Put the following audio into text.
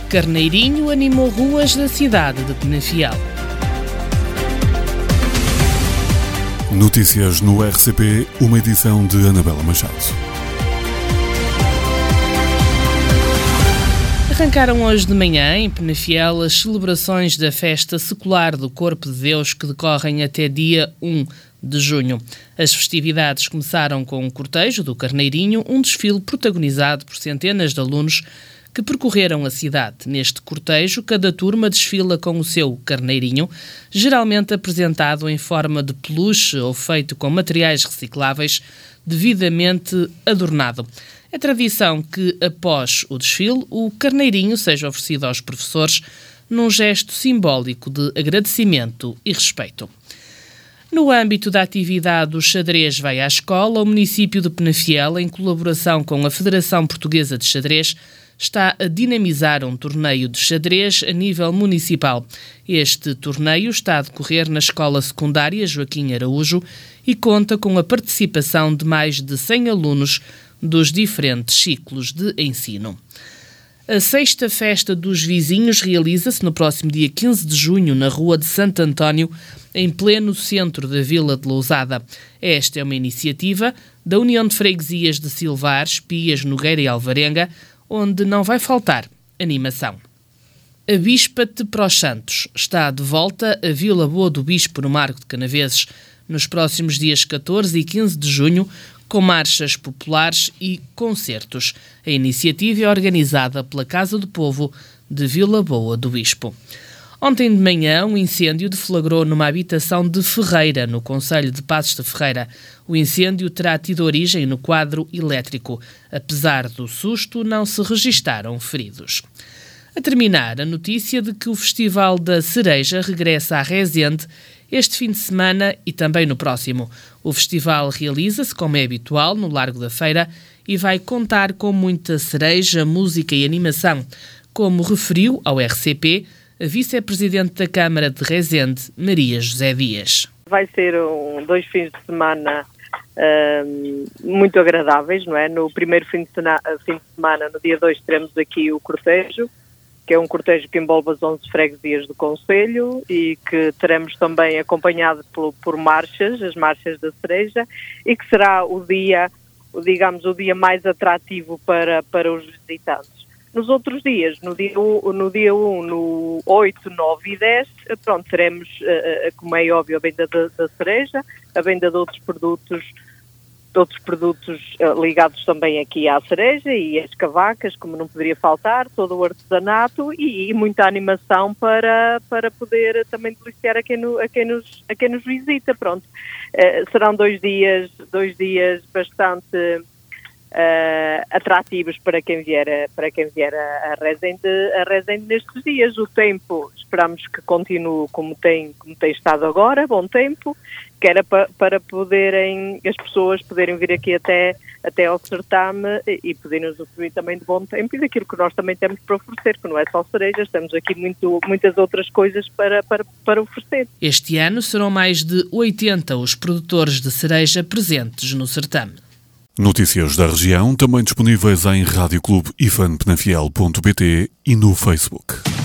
Carneirinho animou ruas da cidade de Penafiel. Notícias no RCP, uma edição de Anabela Machado. Arrancaram hoje de manhã, em Penafiel, as celebrações da festa secular do Corpo de Deus que decorrem até dia 1 de junho. As festividades começaram com um cortejo do Carneirinho, um desfile protagonizado por centenas de alunos que percorreram a cidade. Neste cortejo, cada turma desfila com o seu carneirinho, geralmente apresentado em forma de peluche ou feito com materiais recicláveis, devidamente adornado. É tradição que, após o desfile, o carneirinho seja oferecido aos professores num gesto simbólico de agradecimento e respeito. No âmbito da atividade do Xadrez Vai à Escola, o município de Penafiel, em colaboração com a Federação Portuguesa de Xadrez, está a dinamizar um torneio de xadrez a nível municipal. Este torneio está a decorrer na Escola Secundária Joaquim Araújo e conta com a participação de mais de 100 alunos dos diferentes ciclos de ensino. A 6ª Festa dos Vizinhos realiza-se no próximo dia 15 de junho na Rua de Santo António, em pleno centro da Vila de Lousada. Esta é uma iniciativa da União de Freguesias de Silvares, Pias, Nogueira e Alvarenga, onde não vai faltar animação. A Bispa-te para os Santos está de volta a Vila Boa do Bispo, no Marco de Canaveses, nos próximos dias 14 e 15 de junho, com marchas populares e concertos. A iniciativa é organizada pela Casa do Povo de Vila Boa do Bispo. Ontem de manhã, um incêndio deflagrou numa habitação de Ferreira, no concelho de Passos de Ferreira. O incêndio terá tido origem no quadro elétrico. Apesar do susto, não se registaram feridos. A terminar, a notícia de que o Festival da Cereja regressa à Resende este fim de semana e também no próximo. O festival realiza-se, como é habitual, no Largo da Feira e vai contar com muita cereja, música e animação, como referiu ao RCP a vice-presidente da Câmara de Resende, Maria José Dias. Vai ser 2 fins de semana muito agradáveis, não é? No primeiro fim de semana, no dia 2, teremos aqui o cortejo, que é um cortejo que envolve as 11 freguesias do concelho e que teremos também acompanhado por marchas, as marchas da cereja, e que será o dia mais atrativo para os visitantes. Nos outros dias, no dia 1, no 8, 9 e 10, teremos, como é óbvio, a venda da cereja, a venda de outros produtos ligados também aqui à cereja e às cavacas, como não poderia faltar, todo o artesanato e muita animação para poder também deliciar a quem nos visita. Serão 2 dias bastante atrativos para quem vier a Resende nestes dias. O tempo, esperamos que continue como tem estado agora, bom tempo, que era para as pessoas poderem vir aqui até ao certame e poderem usufruir também de bom tempo e daquilo que nós também temos para oferecer, que não é só cerejas, temos aqui muitas outras coisas para oferecer. Este ano serão mais de 80 os produtores de cereja presentes no certame. Notícias da região, também disponíveis em radioclubeifanpenafiel.pt e no Facebook.